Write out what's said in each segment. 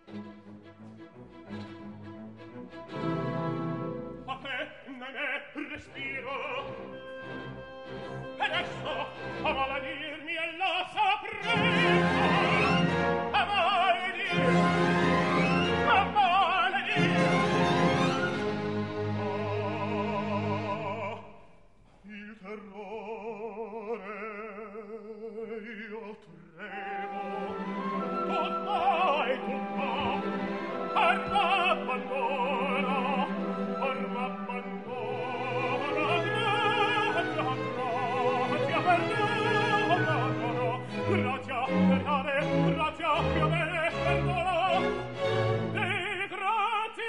A te ne respiro. E adesso a maladirmi e la sapremo. A maladirmi. A maladirmi. Il terrore io tremo. Tutto e tutto arma abbandona, arma abbandona. Grazie, perdono. Grazie, perdone, grazie, mio bene, perdono. E grazie,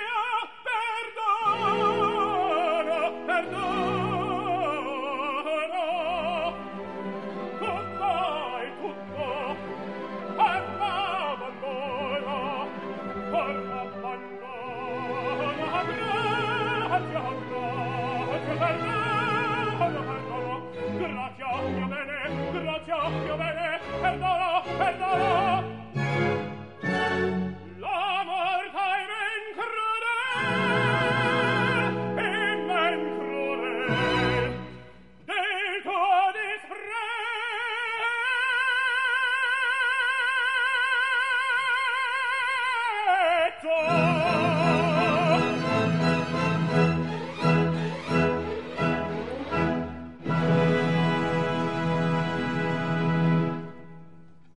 perdono, perdono. Tutto e tutto arma abbandona, arma abbandona. Grazie, mio bene, grazie, mio bene, perdono, perdono. La morte è men crudel, del tuo disprezzo.